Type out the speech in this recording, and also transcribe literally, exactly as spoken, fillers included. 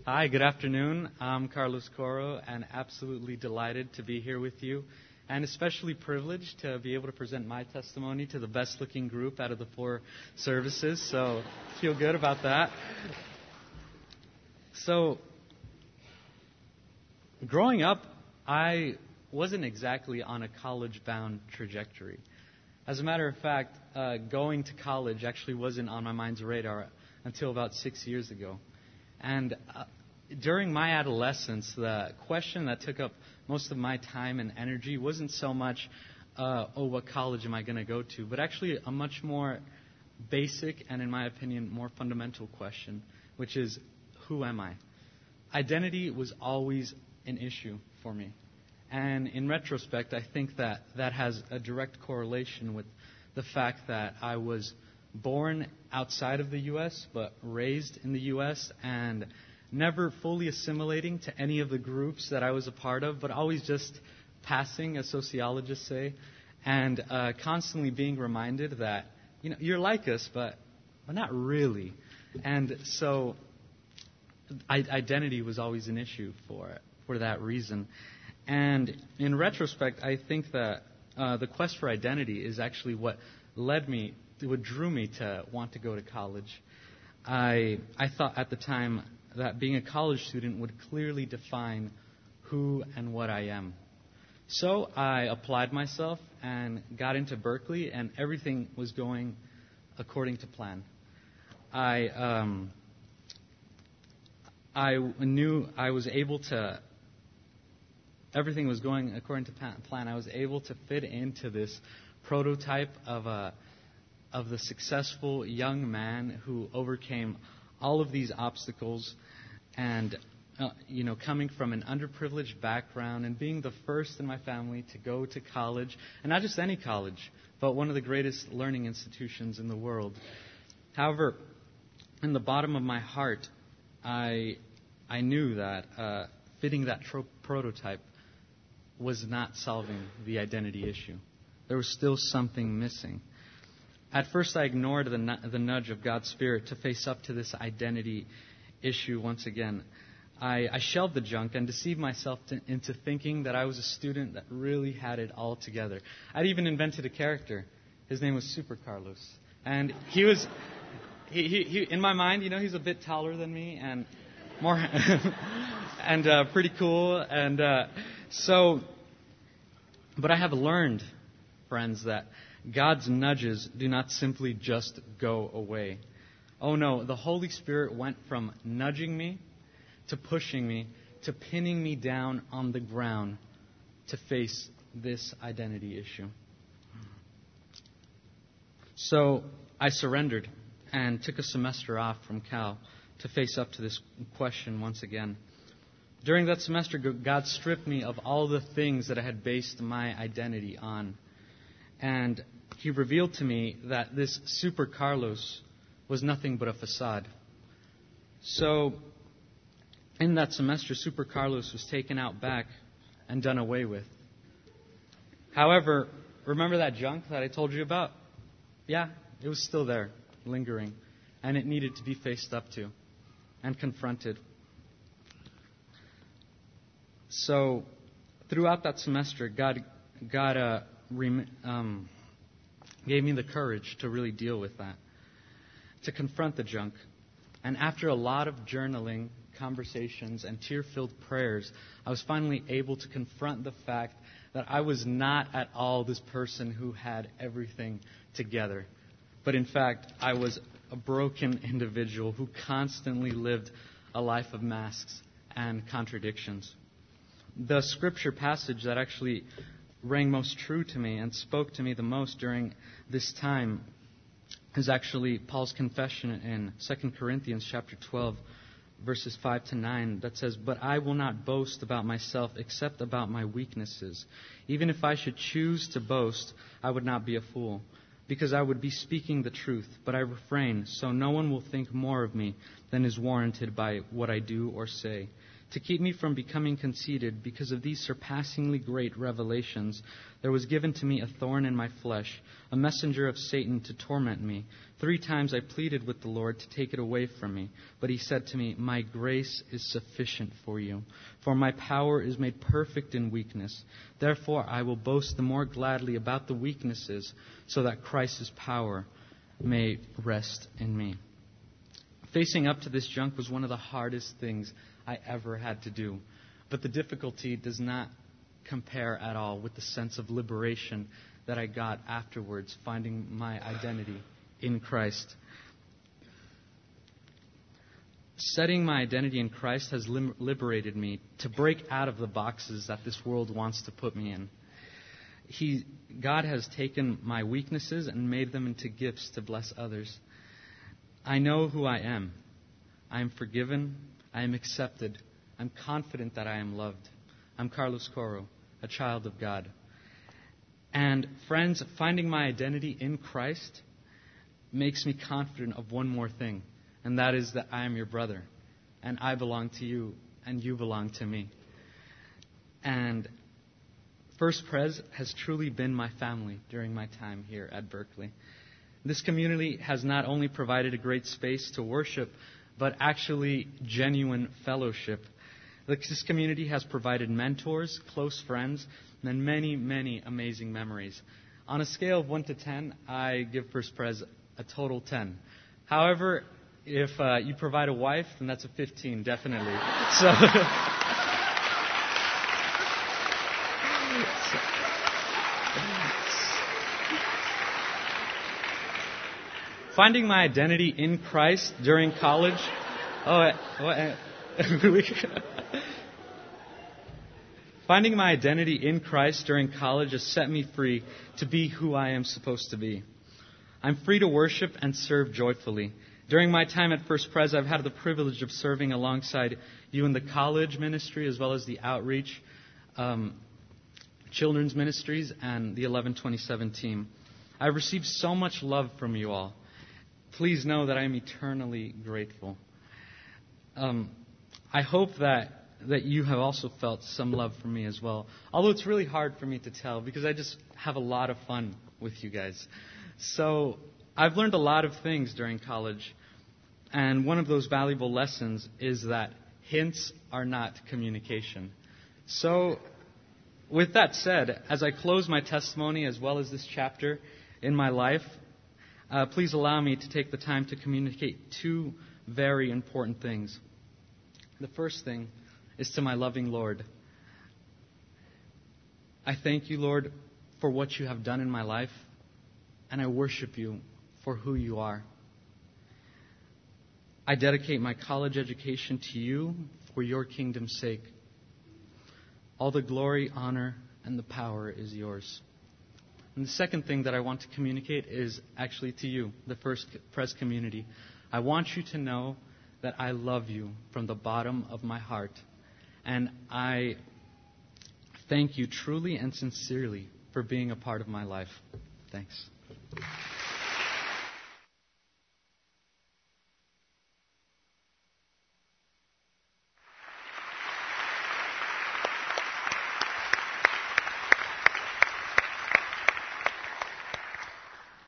Hi, good afternoon. I'm Carlos Coro, and absolutely delighted to be here with you, and especially privileged to be able to present my testimony to the best-looking group out of the four services, so feel good about that. So, growing up, I wasn't exactly on a college-bound trajectory. As a matter of fact, uh, going to college actually wasn't on my mind's radar until about six years ago. And uh, during my adolescence, the question that took up most of my time and energy wasn't so much, uh, oh, what college am I going to go to, but actually a much more basic and, in my opinion, more fundamental question, which is, who am I? Identity was always an issue for me. And in retrospect, I think that that has a direct correlation with the fact that I was born outside of the U S, but raised in the U S, and never fully assimilating to any of the groups that I was a part of, but always just passing, as sociologists say, and uh, constantly being reminded that, you know, you're like us, but, but not really. And so I, identity was always an issue for for that reason. And in retrospect, I think that uh, the quest for identity is actually what led me, what drew me to want to go to college. I I thought at the time that being a college student would clearly define who and what I am. So I applied myself and got into Berkeley, and everything was going according to plan. I um, I knew I was able to. Everything was going according to plan. I was able to fit into this prototype of a of the successful young man who overcame all of these obstacles, and uh, you know, coming from an underprivileged background and being the first in my family to go to college, and not just any college, but one of the greatest learning institutions in the world. However, in the bottom of my heart, I I knew that uh, fitting that tro- prototype was not solving the identity issue. There was still something missing. At first, I ignored the, nu- the nudge of God's Spirit to face up to this identity issue once again. I, I shelved the junk and deceived myself to, into thinking that I was a student that really had it all together. I'd even invented a character. His name was Super Carlos. And he was, he, he, he, in my mind, you know, he's a bit taller than me and more, and uh, pretty cool. And uh, so, but I have learned, friends, that God's nudges do not simply just go away. Oh no, the Holy Spirit went from nudging me to pushing me to pinning me down on the ground to face this identity issue. So I surrendered and took a semester off from Cal to face up to this question once again. During that semester, God stripped me of all the things that I had based my identity on. And He revealed to me that this Super Carlos was nothing but a facade. So, in that semester, Super Carlos was taken out back and done away with. However, remember that junk that I told you about? Yeah, it was still there, lingering, and it needed to be faced up to and confronted. So, throughout that semester, God, God uh, rem- um, gave me the courage to really deal with that, to confront the junk. And after a lot of journaling, conversations, and tear-filled prayers, I was finally able to confront the fact that I was not at all this person who had everything together. But in fact, I was a broken individual who constantly lived a life of masks and contradictions. The scripture passage that actually rang most true to me and spoke to me the most during this time is actually Paul's confession in Second Corinthians chapter twelve, verses five to nine, that says, "But I will not boast about myself except about my weaknesses. Even if I should choose to boast, I would not be a fool, because I would be speaking the truth, but I refrain, so no one will think more of me than is warranted by what I do or say. To keep me from becoming conceited, because of these surpassingly great revelations, there was given to me a thorn in my flesh, a messenger of Satan to torment me. Three times I pleaded with the Lord to take it away from me. But he said to me, "My grace is sufficient for you, for my power is made perfect in weakness. Therefore I will boast the more gladly about the weaknesses, so that Christ's power may rest in me." Facing up to this junk was one of the hardest things I ever had to do. But the difficulty does not compare at all with the sense of liberation that I got afterwards, finding my identity in Christ. Setting my identity in Christ has lim- liberated me to break out of the boxes that this world wants to put me in. He, God has taken my weaknesses and made them into gifts to bless others. I know who I am. I am forgiven. I am accepted. I'm confident that I am loved. I'm Carlos Coro, a child of God. And friends, finding my identity in Christ makes me confident of one more thing, and that is that I am your brother, and I belong to you, and you belong to me. And First Pres has truly been my family during my time here at Berkeley. This community has not only provided a great space to worship, but actually genuine fellowship. This community has provided mentors, close friends, and many, many amazing memories. On a scale of one to ten, I give First Pres a total ten. However, if uh, you provide a wife, then that's a fifteen, definitely. So, finding my identity in Christ during college. Oh, what? Finding my identity in Christ during college has set me free to be who I am supposed to be. I'm free to worship and serve joyfully. During my time at First Pres, I've had the privilege of serving alongside you in the college ministry as well as the outreach, um, children's ministries, and the eleven twenty-seven team. I've received so much love from you all. Please know that I am eternally grateful. Um, I hope that that you have also felt some love from me as well. Although it's really hard for me to tell because I just have a lot of fun with you guys. So I've learned a lot of things during college. And one of those valuable lessons is that hints are not communication. So with that said, as I close my testimony as well as this chapter in my life, uh, please allow me to take the time to communicate two very important things. The first thing is to my loving Lord. I thank you, Lord, for what you have done in my life, and I worship you for who you are. I dedicate my college education to you for your kingdom's sake. All the glory, honor, and the power is yours. And the second thing that I want to communicate is actually to you, the First Pres community. I want you to know that I love you from the bottom of my heart. And I thank you truly and sincerely for being a part of my life. Thanks.